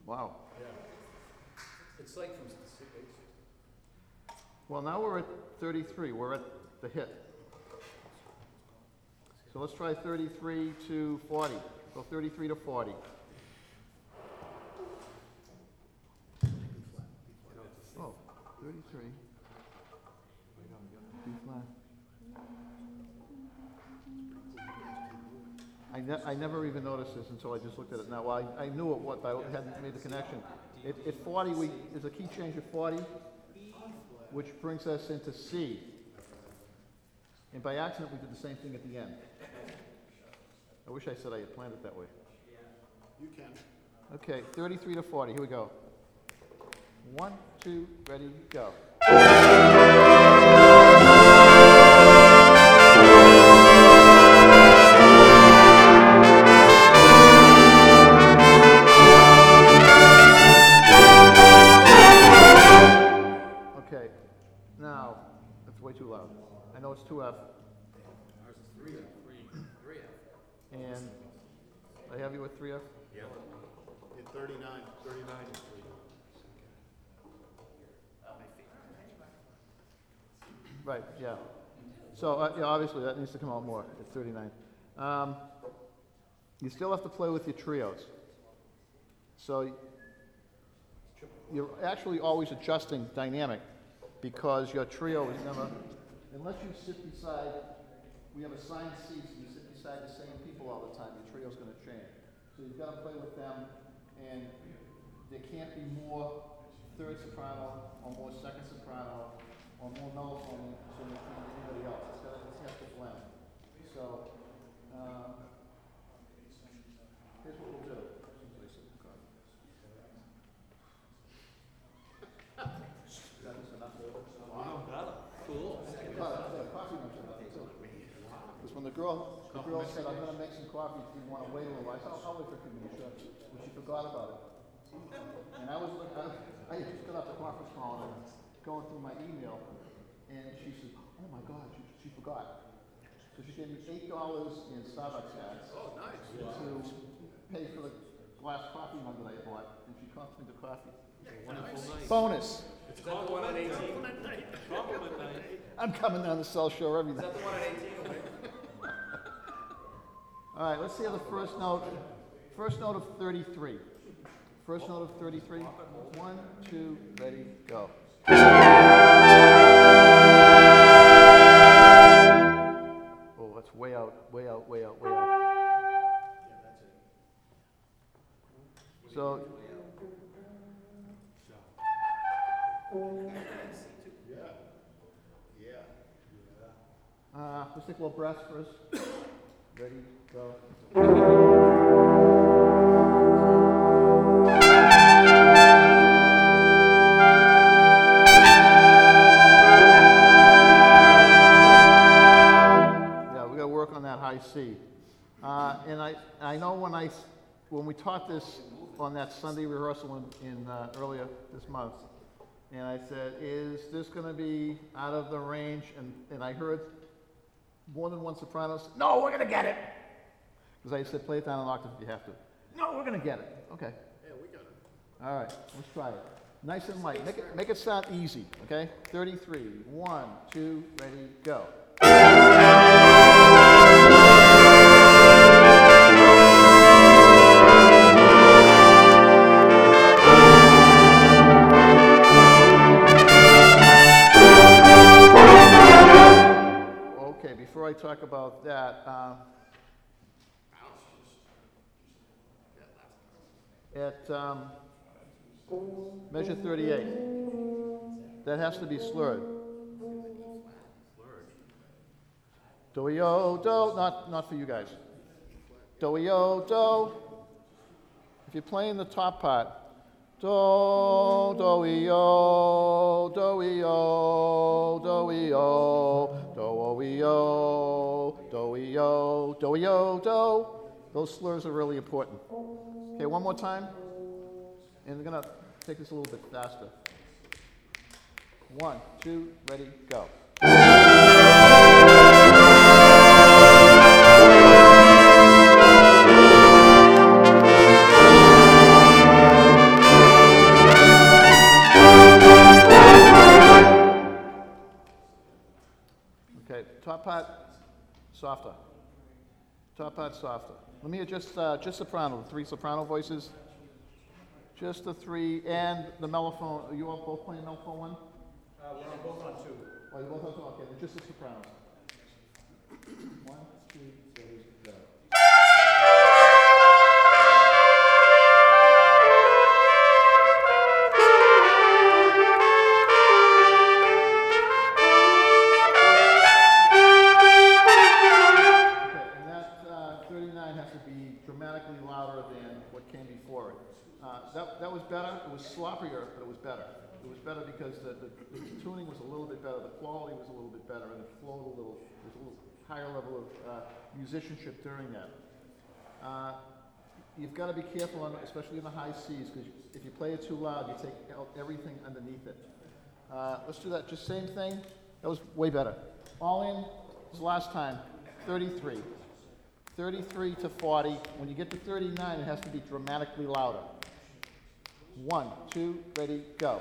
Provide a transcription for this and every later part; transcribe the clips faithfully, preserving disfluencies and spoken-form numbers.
Wow. Yeah. It's like from six. Well, now we're at thirty-three. We're at the hit. So let's try thirty-three to forty. Go thirty-three to forty. Oh, thirty-three. B flat. I, ne I never even noticed this until I just looked at it now. Well, I, I knew it was, but I hadn't made the connection. At, at forty, we, there's a key change at forty, which brings us into C. And by accident, we did the same thing at the end. I wish I said I had planned it that way. You can. Okay, thirty-three to forty, here we go. One, two, ready, go. Okay, now, that's way too loud. I know it's two F. Ours is three F. Three F. And I have you with three F? Yeah. At thirty-nine. Thirty-nine. Right, yeah. So, uh, yeah, obviously that needs to come out more at thirty-nine. Um, you still have to play with your trios. So you're actually always adjusting dynamic because your trio is never, unless you sit beside, we have assigned seats and you sit beside the same people all the time, your trio's going to change. So you've got to play with them, and there can't be more third soprano or more second soprano or more mellophone than anybody else. It's got to, it has to blend. So um, here's what we'll do. Cool. Because when the girl, the girl said, "I'm going to make some coffee. Do you want to wait a little?" I said, "I'll wait for a few minutes." Sure. But she forgot about it. And I was, I, I just got off the conference call and going through my email, and she said, "Oh my God, she, she forgot." So she gave me eight dollars in Starbucks ads Oh, nice. to pay for the glass coffee mug that I bought, and she cost me the coffee. Wonderful night. Bonus. Is that the one at eighteen? Compliment night. I'm coming down to South Shore every Is day. that the one at eighteen? All right, let's hear the first note. First note of thirty-three. First note of thirty-three. One, two, ready, go. Oh, that's way out, way out, way out, way out. So, Yeah. Yeah. uh, let's take a little breath first. Ready, go. Yeah, we got to work on that high C. Uh, and I, I know when I, when we taught this on that Sunday rehearsal in, in uh, earlier this month, and I said, "Is this going to be out of the range?" And, and I heard more than one soprano say, "No, we're going to get it." Because I said, "Play it down an octave if you have to." "No, we're going to get it." Okay. Yeah, we got it. All right, let's try it. Nice and light. Make it, make it sound easy, okay? thirty-three. One, two, ready, go. Okay, before I talk about that, um, at um, measure thirty-eight, that has to be slurred. Do-yo, do, not, not for you guys. Do-yo, do. If you're playing the top part, do, do-yo, do-yo, do-yo, do-yo, do-yo, do-yo, do. Those slurs are really important. Okay, one more time. And we're gonna take this a little bit faster. One, two, ready, go. part softer. Top part softer. Let me adjust, uh, just soprano, the three soprano voices. Just the three, and the mellophone. Are you all both playing mellophone one? Uh, we're on both on two. Oh, you both have to, okay, then just the sopranos. One, two, three, go. Okay, and that uh, thirty-nine has to be dramatically louder than what came before it. Uh, that, that was better. It was sloppier, but it was better. It was better because the, the, the tuning was a little bit better, the quality was a little bit better, and it flowed a little, there's a little higher level of uh, musicianship during that. Uh, you've got to be careful, on, especially in the high Cs, because if you play it too loud, you take out everything underneath it. Uh, let's do that. Just same thing. That was way better. All in was last time, thirty-three. thirty-three to forty. When you get to thirty-nine, it has to be dramatically louder. One, two, ready, go.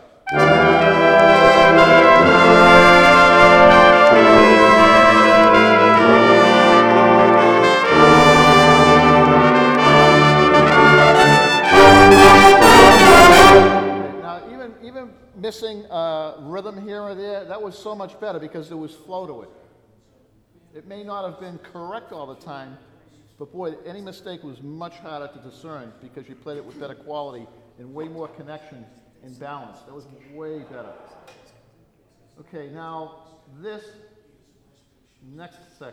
Now, even, even missing uh, rhythm here or there, that was so much better because there was flow to it. It may not have been correct all the time, but boy, any mistake was much harder to discern because you played it with better quality and way more connection and balance. That was way better. Okay, now this next section.